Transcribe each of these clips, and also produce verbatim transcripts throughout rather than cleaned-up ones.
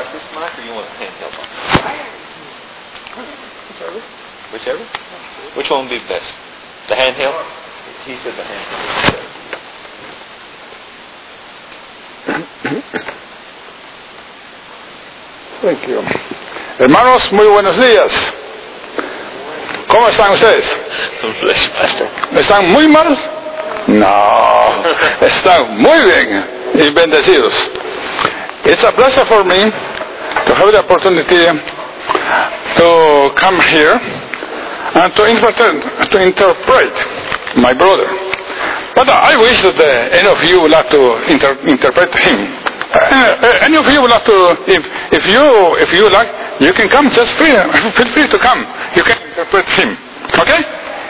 like this mic or you want a handheld mic? Whichever. Whichever? Which one would be best? The handheld? He said the handheld. Thank you. Hermanos, muy buenos días. ¿Cómo están ustedes? ¿Están muy mal? No, están muy bien y bendecidos. It's a pleasure for me to have the opportunity to come here and to interpret, to interpret my brother. But I wish that uh, any of you would like to inter- interpret him. Uh, any of you would like to, if if you if you like, you can come. Just free, feel free to come. You can interpret him. Okay?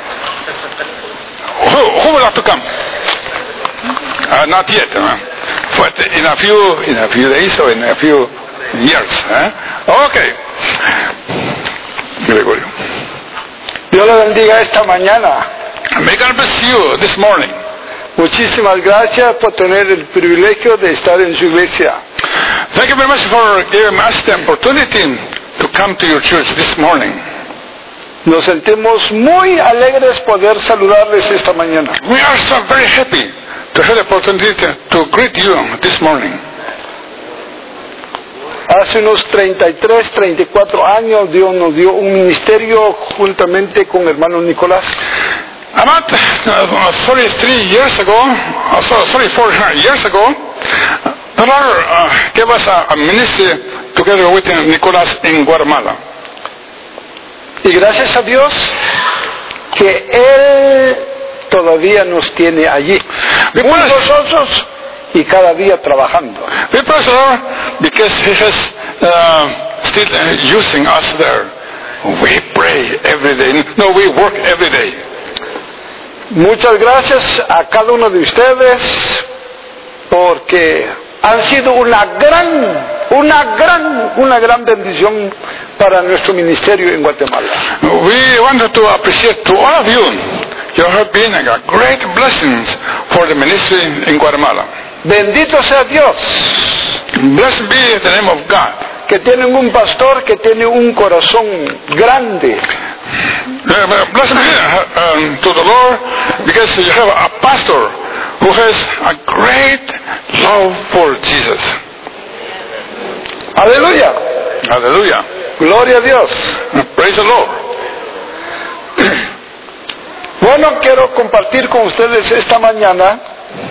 Who, who would like to come? Uh, not yet, uh, but in a few in a few days or in a few years. Uh? Okay. Gregorio. Dios le bendiga esta mañana. May God bless you this morning. Muchísimas gracias por tener el privilegio de estar en su iglesia. Thank you very much for giving us the opportunity to come to your church this morning. Nos sentimos muy alegres poder saludarles esta mañana. We are so very happy to have the opportunity to, to greet you this morning. Hace unos treinta y tres, treinta y cuatro años Dios nos dio un ministerio juntamente con hermano Nicolás. About uh, thirty-three years ago, uh, so, thirty-four years ago, the Lord uh, gave us a, a ministry together with uh, Nicolás in Guatemala. Y gracias a Dios que Él todavía nos tiene allí, We muy praise, gozosos y cada día trabajando. we praise the Lord because He has uh, still uh, using us there. We pray every day. No, we work every day. Muchas gracias a cada uno de ustedes porque han sido una gran, una gran, una gran bendición para nuestro ministerio en Guatemala. We wanted to appreciate to all of you. You have been a great blessings for the ministry in Guatemala. Bendito sea Dios, Blessed be the name of God. que tienen un pastor que tiene un corazón grande. Uh, blessed be uh, um, to the Lord because you have a pastor who has a great love for Jesus. Aleluya, Hallelujah. gloria a Dios. Praise the Lord. Bueno, quiero compartir con ustedes esta mañana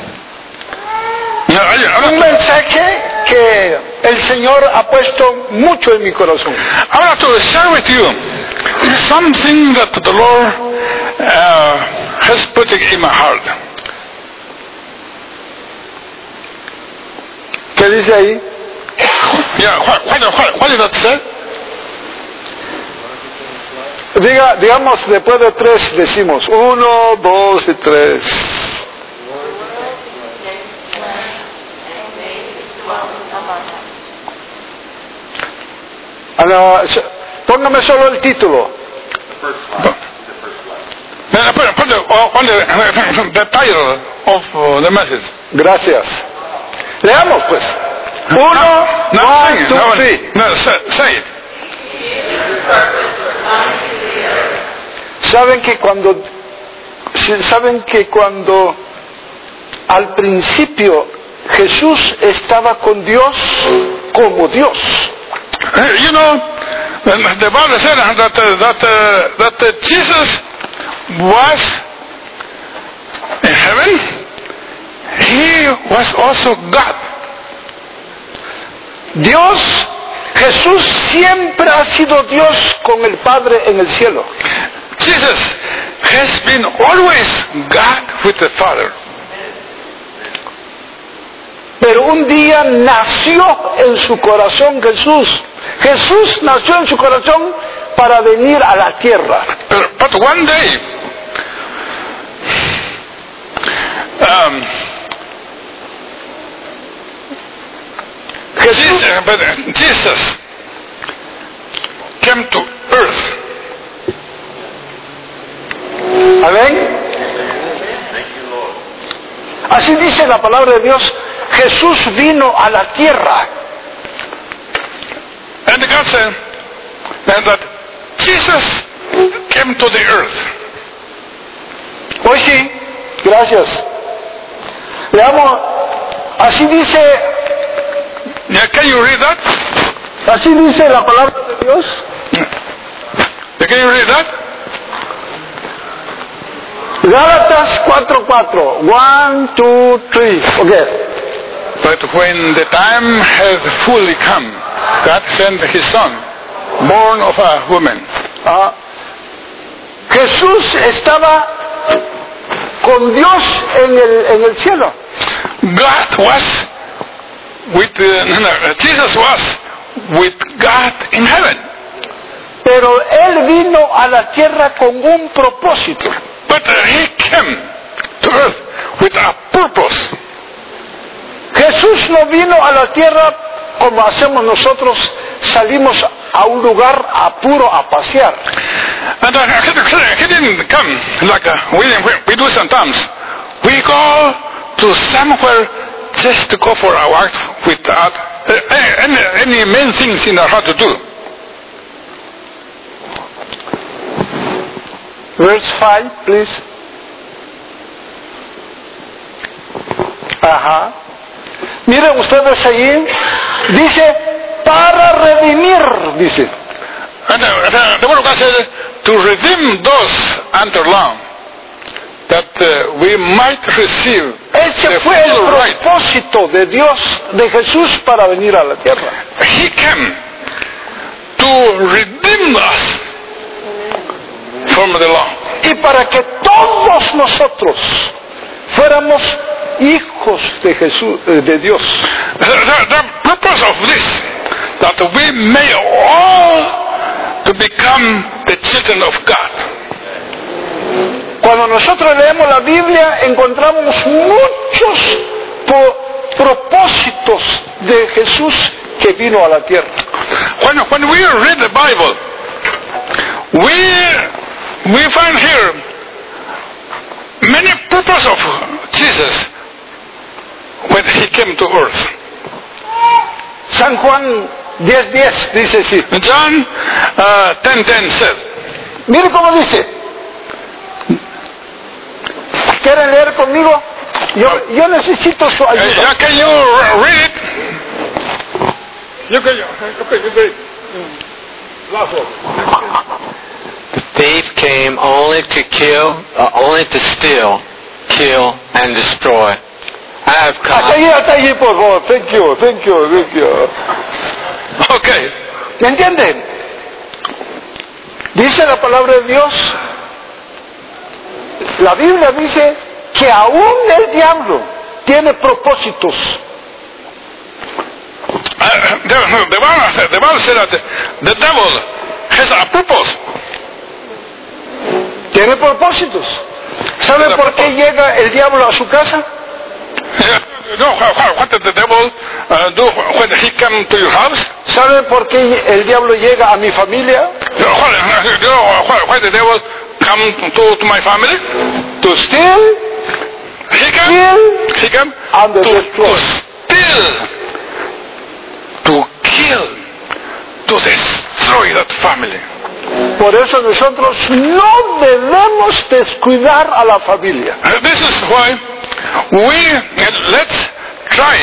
Now, I, I, un want to, mensaje que el Señor ha puesto mucho en mi corazón. I want to share with you something that the Lord uh, has put in my heart. ¿Qué dice ahí? Yeah, what, what, what, what did that say? Diga, digamos, después de tres decimos uno, dos y tres. Ana, póngame solo el título. Then put, put the, on the, the title of uh, the message. Gracias. Leamos pues. Uno, No, one, sing it. two, No, three. no, say, say it. Saben que cuando, saben que cuando al principio Jesús estaba con Dios como Dios. Uh, You know, the the Bible said that uh, that uh, that uh, Jesus was in heaven. He was also God. Dios, Jesús siempre ha sido Dios con el Padre en el cielo. Jesus has been always God with the Father. Pero un día nació en su corazón Jesús. Jesús nació en su corazón para venir a la tierra. But, but one day, um, Jesús, Jesus, but Jesus came to earth. amén. Así dice la palabra de Dios. Jesús vino a la tierra. God said that Jesus came to the earth. Hoy sí, gracias. Veamos, así dice, Yeah, can you read that? así dice la palabra de Dios. Yeah, can you read that? Gálatas cuatro cuatro. One, two, three. Okay. But when the time has fully come, God sent His Son, born of a woman. Ah, Jesús estaba con Dios en el, en el cielo. God was with uh, no, no, Jesus was with God in heaven. Pero Él vino a la tierra con un propósito. But uh, He came to earth with a purpose. Jesús no vino a la tierra como hacemos nosotros, salimos a un lugar a puro a pasear. And uh, He didn't come like uh, we, we do sometimes. We go to somewhere just to go for our work without uh, any, any main things in our heart to do. Verse five, please. Ajá. Miren ustedes allí, dice, para redimir, dice. And uh, the, the word of God said to redeem those under law, that uh, we might receive Ese the fue el full right. propósito de Dios, de Jesús para venir a la tierra. He came to redeem us from the law. Y para que todos nosotros fuéramos hijos de Jesús, de Dios. The, the, the purpose of this, that we may all to become the children of God. Cuando nosotros leemos la Biblia encontramos muchos po- propósitos de Jesús que vino a la tierra. When, when we read the Bible, we, we find here many purposes of Jesus when He came to earth. San Juan diez diez dice así. John uh, ten ten says, Mire cómo dice. ¿Quieren leer conmigo? Yo, yo necesito su uh, ayuda. yeah, can you read it? You can, okay, you read. Last one. The thief came only to kill, uh, only to steal, kill, and destroy. I have Hasta come. allí, hasta allí, por favor. Thank you, thank you, thank you. Okay. ¿Me entienden? Dice la palabra de Dios, la Biblia dice que aún el diablo tiene propósitos. Uh, the, the, Bible said, the Bible said that the, the devil has a purpose. Tiene propósitos. ¿Saben por qué llega el diablo a su casa? You know what, what did the devil uh, do when he came to your house? ¿Saben por qué el diablo llega a mi familia? You know what, you know why, why the devil come to, to my family? To steal, He came, kill, he came and to, destroy. to steal, to kill, to destroy that family. Por eso nosotros no debemos descuidar a la familia. Uh, This is why we uh, let's try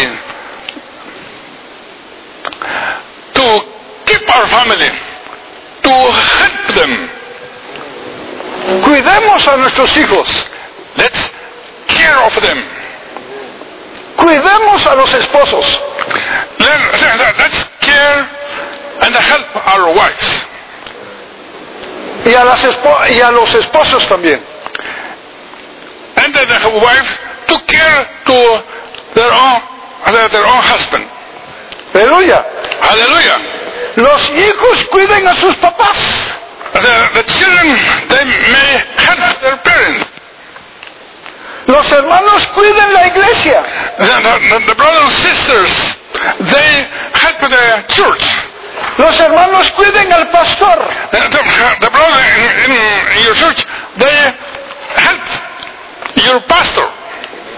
to keep our family, to help them. Cuidemos a nuestros hijos. Let's care of them. Cuidemos a los esposos. Let, let's care and help our wives. Y a, las espo- y a los esposos también. And then the wife to care to their own, their own husband. Aleluya. Hallelujah. Los hijos cuiden a sus papás. The, the children, they may help their parents. Los hermanos cuiden la iglesia. The, the, the brothers and sisters, they help the church. Los hermanos cuiden al pastor. The, the, the brother in, in your church, they help your pastor.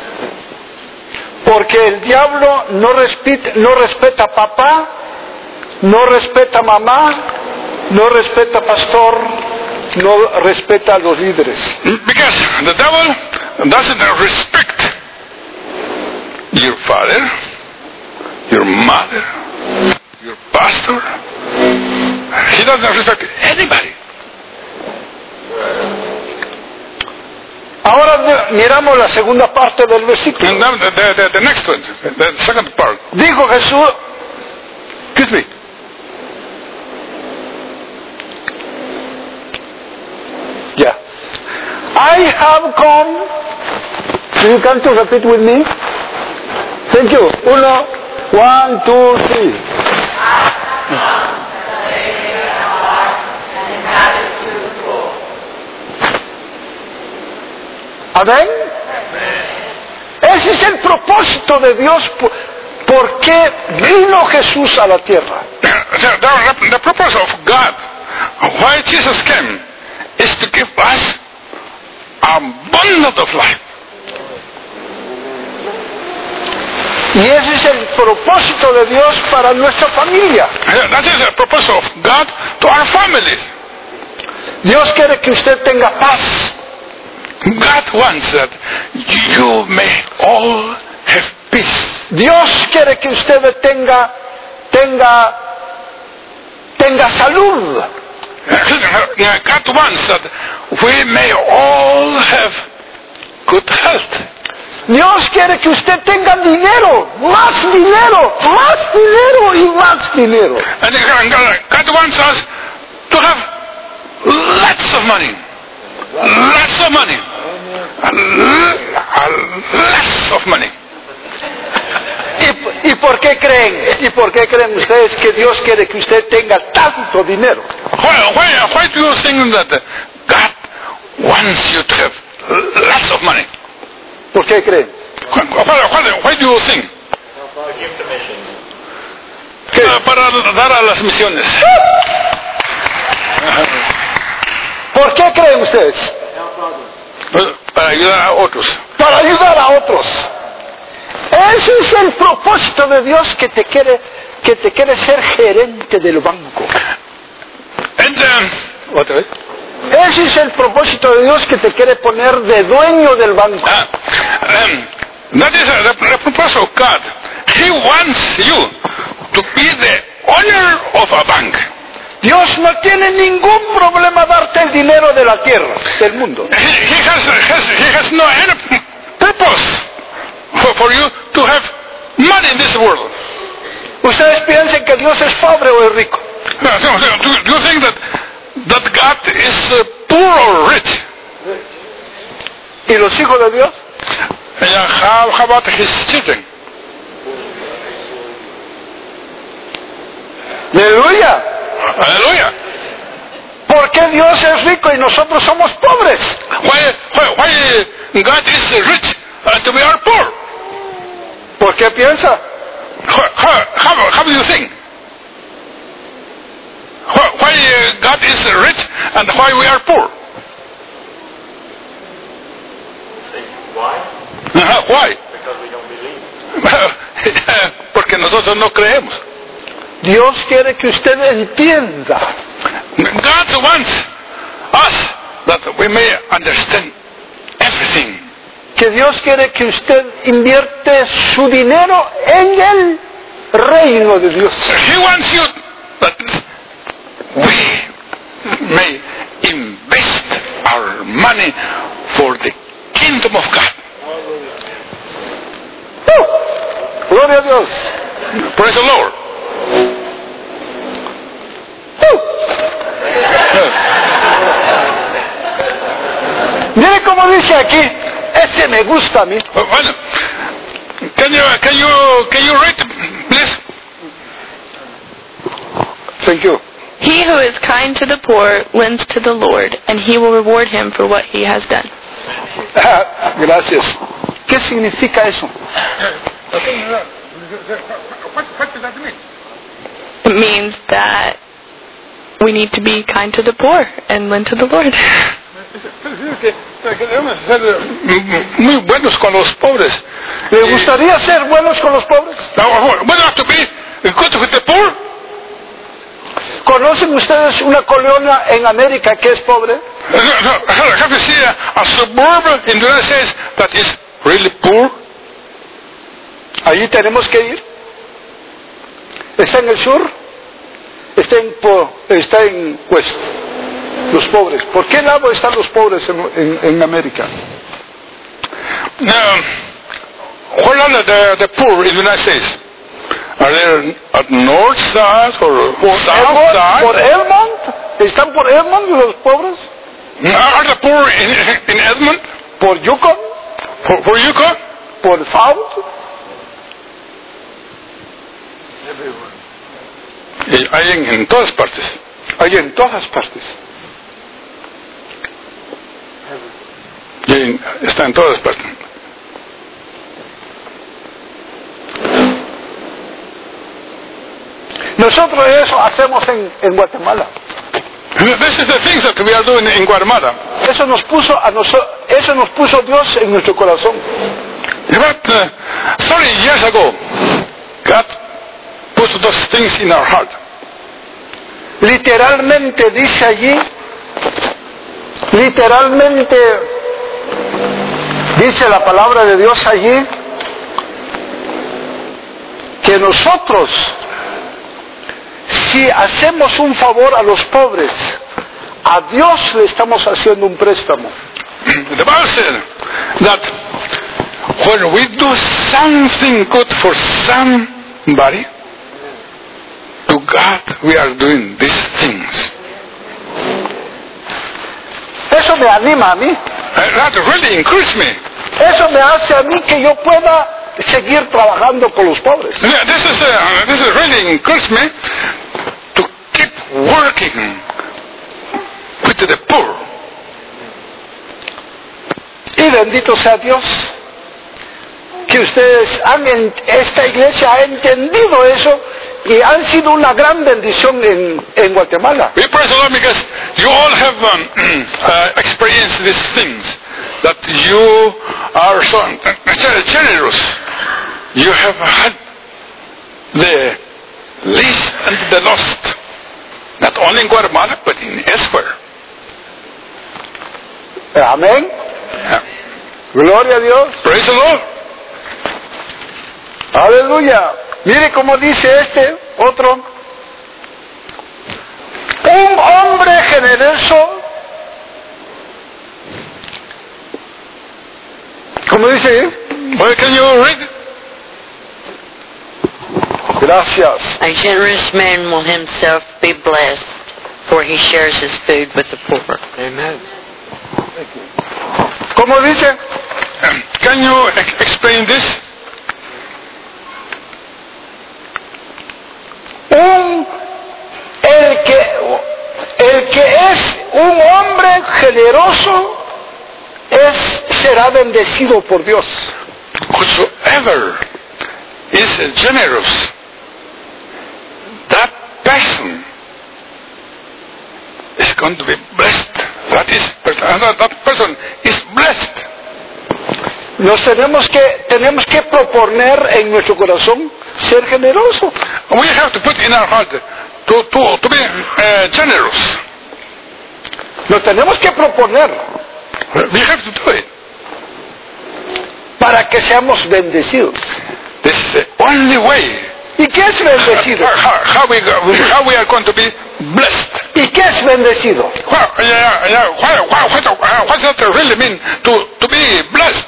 Porque el diablo no respeta, no respeta a papá, no respeta a mamá, no respeta a pastor, no respeta a los líderes. Because the devil doesn't respect your father, your mother, your pastor. He doesn't respect anybody. Ahora miramos la segunda parte del versículo. And now the, the, the next one, the second part. Dijo Jesús, excuse me, yeah, I have come. Do you come to repeat with me? Thank you. Uno, one, two, three. Amén. Ese es el propósito de Dios. ¿Por qué vino Jesús a la tierra? The, the, the purpose of God, why Jesus came, is to give us abundance of life. Y ese es el propósito de Dios para nuestra familia. That is the purpose of God to our families. Dios quiere que usted tenga paz. God wants that you may all have peace. Dios quiere que usted tenga, tenga, tenga salud. God wants that we may all have good health. Dios quiere que usted tenga dinero, más dinero, más dinero y más dinero. And God wants us to have lots of money, lots of money, lots of money. ¿Y, ¿Y por qué creen? ¿Y por qué creen ustedes que Dios quiere que usted tenga tanto dinero? Why, why, why do you think that God wants you to have lots of money? ¿Por qué creen? Why, why, why do you think? ¿Qué? Uh, para dar a las misiones. ¿Por qué creen ustedes? Para ayudar a otros. Para ayudar a otros. Ese es el propósito de Dios, que te quiere, que te quiere ser gerente del banco. And, um, ¿Otra vez? Ese es el propósito de Dios, que te quiere poner de dueño del banco. Uh, um, that is uh, the, the purpose of God. He wants you to be the owner of a bank. Dios no tiene ningún problema darte el dinero de la tierra, del mundo. He, he, has, has, he has no any purpose for, for you to have money in this world. Ustedes piensan que Dios es pobre o es rico. Uh, do, do you think that, that God is uh, poor or rich? ¿Y los hijos de Dios? And how, how about his children? Aleluya. Hallelujah. ¿Por qué Dios es rico y nosotros somos pobres? Why, why, why God is rich and we are poor? ¿Por qué piensa? How, how, how do you think? Why, why God is rich and why we are poor? Why? Uh, why? Because we don't believe. Porque nosotros no creemos. Dios quiere que usted entienda. God wants us that we may understand everything. Que Dios quiere que usted invierte su dinero en el reino de Dios. He wants you that we may invest our money for the kingdom of God. ¡Uh! Gloria a Dios. Praise the Lord. ¡Uh! Mire cómo dice aquí, ese me gusta a mí. Uh, well, can you can you can you read, please? Thank you. He who is kind to the poor lends to the Lord, and he will reward him for what he has done. Ah, gracias. ¿Qué significa eso? What does that mean? It means that we need to be kind to the poor and lend to the Lord. Debemos ser muy buenos con los pobres. ¿Le gustaría ser buenos con los pobres? We don't have to be good with the poor. ¿Conocen ustedes una colonia en América que es pobre? No, no, have you seen a, a suburb in the United States that is really poor? Allí tenemos que ir. Está en el sur, está en, po, está en west, los pobres. ¿Por qué lado están los pobres en, en, en América? Now, where are the, the poor in the United States? Are they at north side or ¿Por south Elmont? side? ¿Por Elmont? ¿Están por Elmont los pobres? Are the poor in, in Edmond? ¿Por Yukon? For, for Yukon? ¿Por Found? Y hay en, en todas partes. Hay en todas partes. Y en, está en todas partes. Nosotros eso hacemos en, en Guatemala. This is the things that we are doing in Guatemala. Eso nos puso a nosotros, eso nos puso Dios en nuestro corazón. But uh, thirty years ago, God put those things in our heart. Literalmente dice allí, literalmente dice la palabra de Dios allí, que nosotros, si hacemos un favor a los pobres, a Dios le estamos haciendo un préstamo. The Bible said that when we do something good for somebody, to God we are doing these things. Eso me anima a mí. Uh, that really encouraged me. Eso me hace a mí que yo pueda seguir trabajando con los pobres. Yeah, this is uh, this is really encouraged me to keep working with the poor. Y bendito sea Dios que ustedes han, en, esta iglesia ha entendido eso y han sido una gran bendición en, en Guatemala. We praise the Lord because you all have um, uh, experienced these things, that you are so generous. You have had the least and the lost, not only in Guatemala but in elsewhere. Amén. Yeah. Gloria a Dios. Praise the Lord. Aleluya. Mire cómo dice este otro. Un hombre generoso. ¿Cómo dice? Well, can you read? Gracias. A generous man will himself be blessed, for he shares his food with the poor. Amen. ¿Cómo dice? Um, can you ex- explain this? Un, el que, el que es un hombre generoso es, será bendecido por Dios. Whosoever is generous, that person is going to be blessed. That is, that person is blessed. Nos tenemos que, tenemos que proponer en nuestro corazón ser generoso. We have to put in our heart to, to, to be uh, generous. Lo tenemos que proponer We have to do it. para que seamos bendecidos. This is the only way. ¿Y qué es bendecido? How, how, we, go- how we are going to be blessed. ¿Y qué es bendecido? What, yeah, yeah, what, what, what, uh, what does that really mean to, to be blessed?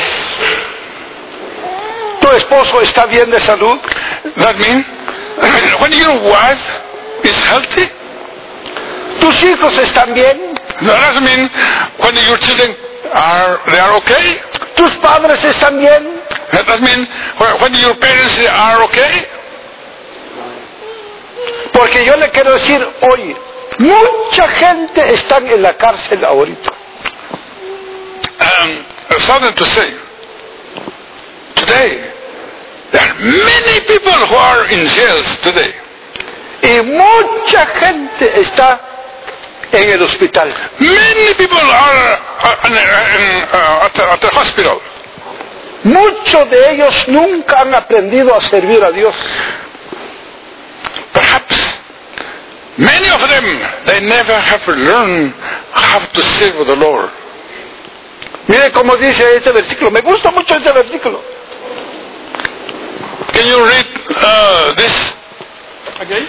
¿Tu esposo está bien de salud? That means when your wife is healthy, ¿Tus hijos están bien? that doesn't mean when your children are they are okay. ¿Tus padres están bien? That doesn't mean when when your parents are okay. Porque yo le quiero decir hoy, mucha gente está en la cárcel ahorita. Um, something to say. Today, there are many people who are in jails today. Y mucha gente está en el hospital. Many people are uh, in, in, uh, at, the, at the hospital. Muchos de ellos nunca han aprendido a servir a Dios. Perhaps Many of them, they never have learned how to serve the Lord. Mire cómo dice este versículo. Me gusta mucho este versículo. Can you read uh, this again?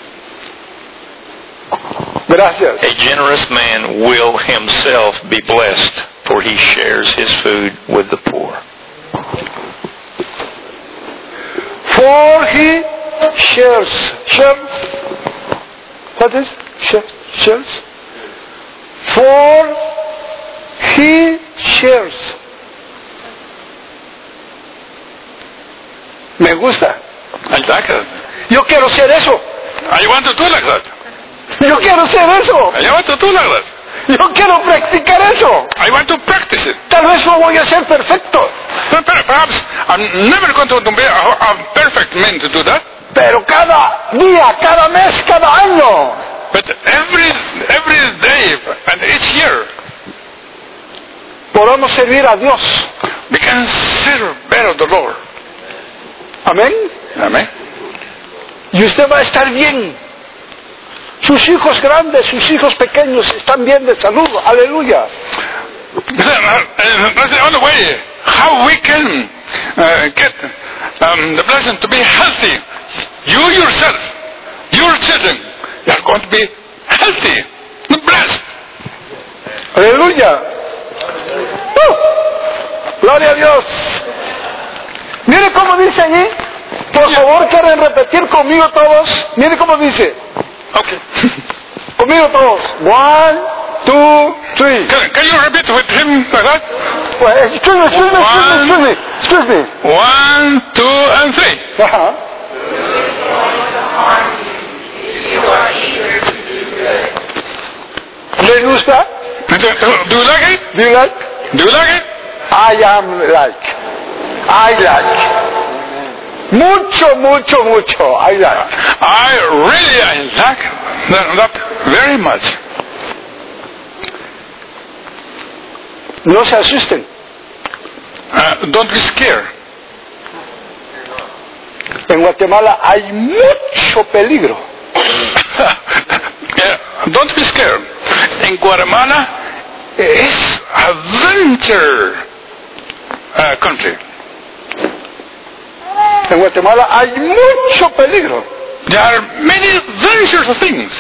Gracias. A generous man will himself be blessed, for he shares his food with the poor. For he shares. Shares? What is? Shares? Shares? For he shares. Me gusta. I like that. Yo quiero ser eso. I want to do like that. Yo quiero ser eso. I want to do like that. Yo quiero practicar eso. I want to practice it. Tal vez no voy a ser perfecto, But perhaps I'm never going to be a, a perfect man to do that. pero cada día, cada mes, cada año, But every every day and each year, podamos servir a Dios. we can serve better the Lord. Amén. Amen. Y usted va a estar bien. Sus hijos grandes, sus hijos pequeños están bien de salud. Aleluya. That's the only way how we can uh, get um, the blessing to be healthy. You yourself, your children, they are going to be healthy, blessed. Aleluya. ¡Uh! Gloria a Dios. Mire cómo dice allí. Por favor, quieren repetir conmigo todos. Mire cómo dice. Okay. Conmigo todos. One, two, three. Can, can you repeat with him like that? Well, excuse me, excuse me, excuse me, excuse me. Excuse me. One, two, and three. Ajá. ¿Les gusta? Do you like it? Do you like? Do you like it? I am like. I like. Mucho, mucho, mucho. I like. I really I like that, that very much. No se asusten. Uh, don't be scared. En Guatemala hay mucho peligro. Yeah, don't be scared. In Guatemala, it's adventure uh, country. En Guatemala hay mucho peligro. There are many dangerous things.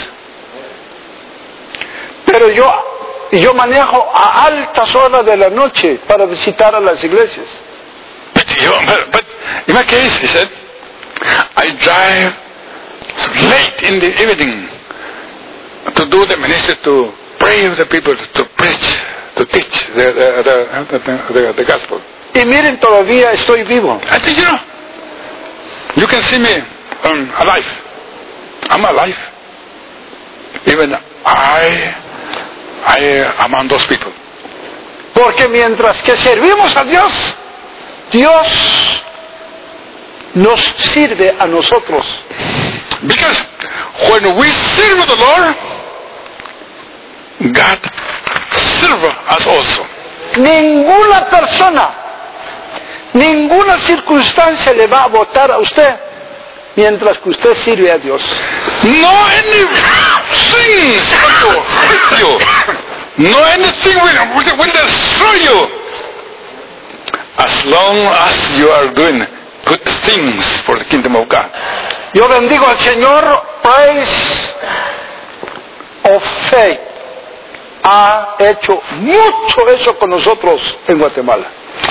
Pero yo, yo manejo a altas horas de la noche para visitar a las iglesias. But, you, but, but in my case, he said, I drive late in the evening to do the ministry, to pray with the people, to preach, to teach the, the, the, the, the, the gospel. Y miren, todavía estoy vivo. I think, you know, you can see me um, alive. I'm alive. Even I, I am among those people. Porque mientras que servimos a Dios, Dios nos sirve a nosotros. Because when we serve the Lord, God serves us also. Ninguna persona, ninguna circunstancia le va a votar a usted mientras que usted sirve a Dios. No anything is going to hurt you. No anything will, will, will destroy you. As long as you are doing good things for the kingdom of God. Yo bendigo al Señor. Praise of Faith ha hecho mucho eso con nosotros en Guatemala.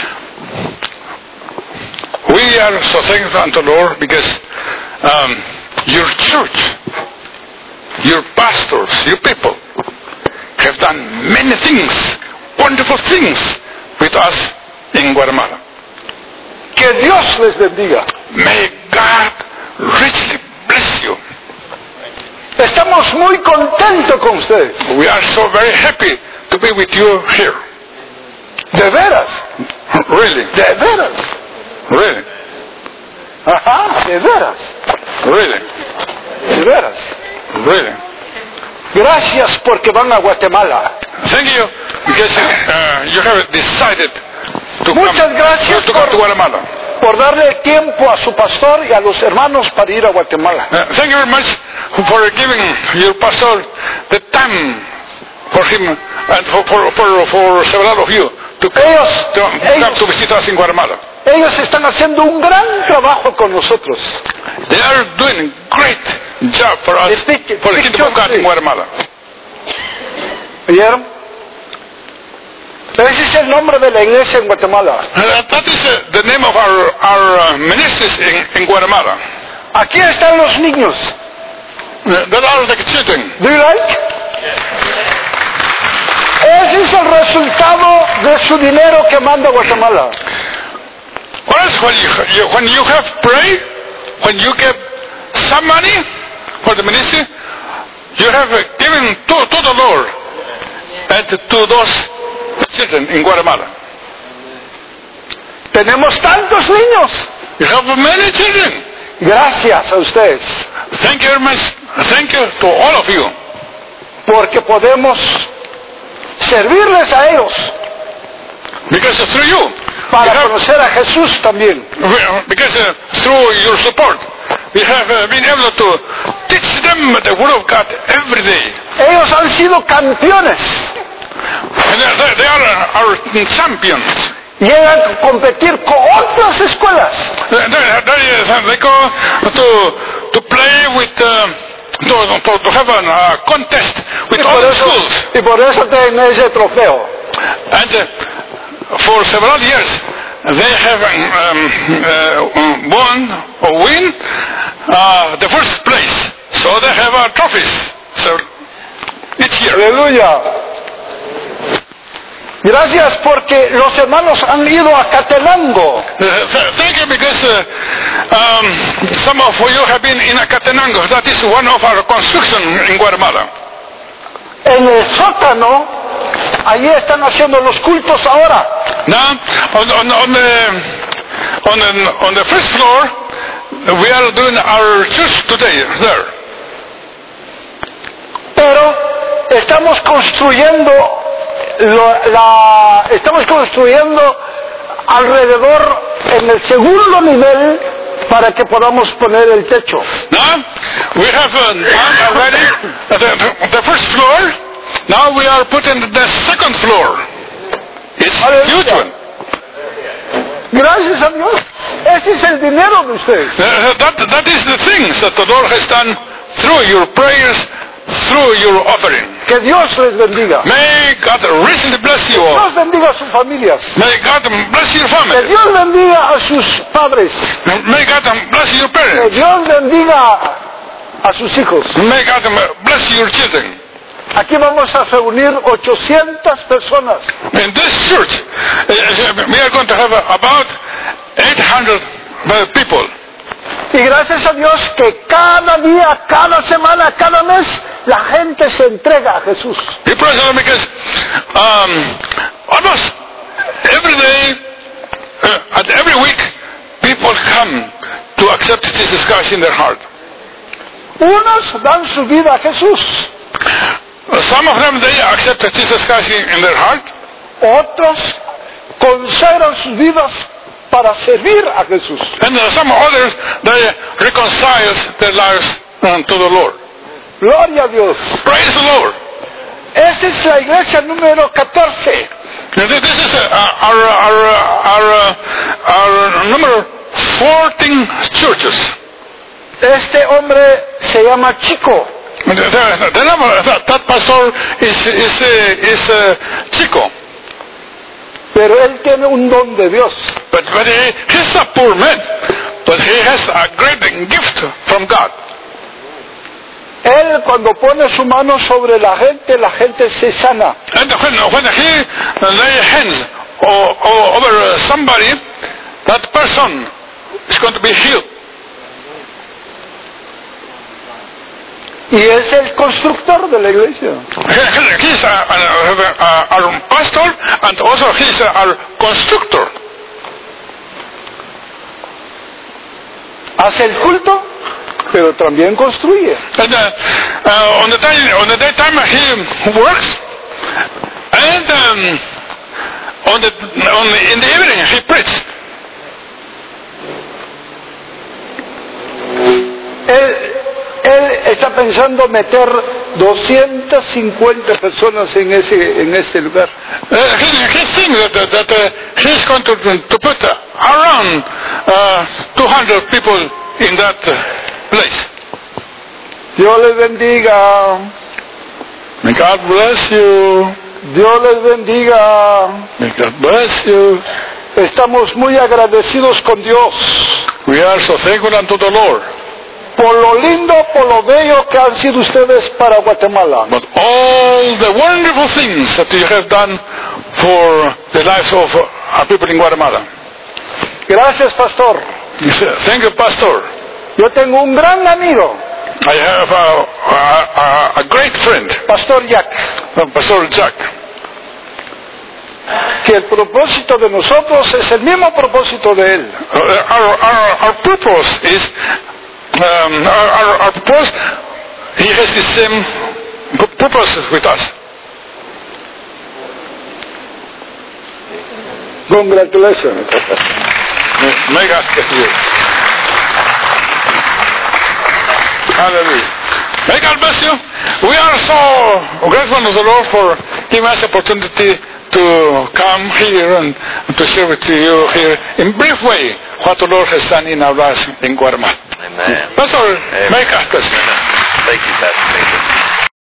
We are so thankful unto the Lord because um, your church, your pastors, your people have done many things, wonderful things with us in Guatemala. Que Dios les bendiga. May God richly bless you. Estamos muy contentos con ustedes. We are so very happy to be with you here. De veras. Really, De veras. really, Ajá, de veras. really, De veras. really. Gracias porque van a Guatemala. Thank you because uh, you have decided to Muchas come, gracias to come por- to Guatemala. Por darle tiempo a su pastor y a los hermanos para ir a Guatemala. Uh, thank you very much for giving your pastor the time for him and for, for, for, for several of you to come, Ellos, to, come ellos, to visit us in Guatemala. ellos están haciendo un gran trabajo con nosotros. They are doing great job for us, Speak- for the speak Kingdom of God in please. Guatemala. ¿Oyeron? Ese es el nombre de la iglesia en Guatemala. Uh, that is uh, the name of our, our uh, ministries in, in Guatemala. Aquí están los niños. Uh, that are the children. Do you like? Ese es el resultado de su dinero que manda Guatemala. Or else when you, you, when you have prayed, when you give some money for the ministry, you have uh, given to, to the Lord and to those children in Guatemala. Tenemos tantos niños. You have many children. Gracias a ustedes. Thank you very much. Thank you to all of you. Porque podemos servirles a ellos Because through you, we para have, conocer a Jesús también. because uh, through your support, we have uh, been able to teach them the Word of God every day. Ellos han sido campeones. And they, they are uh, our champions. Llegan a competir con otras escuelas. They, they, they, they go to, to play with, uh, to, to, to have a uh, contest with Y all por the eso, schools. y por eso tienen ese trofeo. And uh, for several years, they have um, uh, won or win uh, the first place. So they have uh, trophies. So each year. Aleluya. Gracias porque los hermanos han ido a Catenango. Uh, th- thank you because uh, um, some of you have been in Acatenango. That is one of our construction in Guatemala. En el sótano, allí están haciendo los cultos ahora. Now, on, on, on, the, on, the, on the first floor, we are doing our church today there. Pero estamos construyendo lo- la, estamos construyendo alrededor en el segundo nivel para que podamos poner el techo. Now, we have uh, done already the, the first floor. Now we are putting the second floor. It's a huge one. Gracias a Dios. Ese es el dinero de ustedes. Uh, that, that is the things that the Lord has done through your prayers, through your offering. Que Dios les bendiga. May God richly bless you all. Dios bendiga a sus familias. May God bless your Que family. Dios bendiga a sus padres. May God bless your Que parents. Dios bendiga a sus hijos. May God bless your children. Aquí vamos a reunir ochocientas personas. In this church, uh, we are going to have about eight hundred people. Y gracias a Dios que cada día, cada semana, cada mes, la gente se entrega a Jesús. We praise God because um, almost every day uh, and every week, people come to accept Jesus Christ in their heart. Unos dan su vida a Jesús. Some of them, they accept Jesus Christ in their heart. Otros consagran sus vidas para servir a Jesús. And uh, some others, they reconcile their lives um, to the Lord. Gloria a Dios. Praise the Lord. Esta es la iglesia número catorce. And this is uh, our, our, our, uh, our number fourteen churches. Este hombre se llama Chico. The, the, the number, that, that pastor is, is, uh, is uh, Chico. Pero él tiene un don de Dios. But, but he, he's a poor man. But he has a great gift from God. Él cuando pone su mano sobre la gente, la gente se sana. And when, when he lays hands o- o- over somebody, that person is going to be healed. Y es el constructor de la iglesia. He- He's a, a, a, our pastor and also he's our constructor. Hace el culto, pero también construye. And uh, uh, on the day, on the daytime he works, and um, on the, on the in the evening he preaches. Él él está pensando meter doscientas cincuenta personas en ese en este lugar. Uh, he, he thinks that, that, that uh, he's going to, to put uh, around uh, two hundred people in that uh, place. Dios les bendiga. May God bless you. Dios les bendiga. May God bless you. Estamos muy agradecidos con Dios We are so thankful unto the Lord. por lo lindo, por lo bello que han sido ustedes para Guatemala. But all the wonderful things that you have done for the lives of our people in Guatemala. Gracias, pastor. He said, thank you, Pastor. Yo tengo un gran amigo, I have a, a, a, a great friend, Pastor Jack, uh, Pastor Jack. que el propósito de nosotros es el mismo propósito de él. Uh, our, our, our purpose is, um, our, our, our purpose, he has the same pu- purpose with us. Congratulations. May God bless you. Hallelujah. May God bless you. We are so grateful to the Lord for giving us the opportunity to come here and to share with you here in brief way what the Lord has done in our lives in Guatemala. Amen. Pastor, Amen. may God bless you. Thank you, Pastor Peter.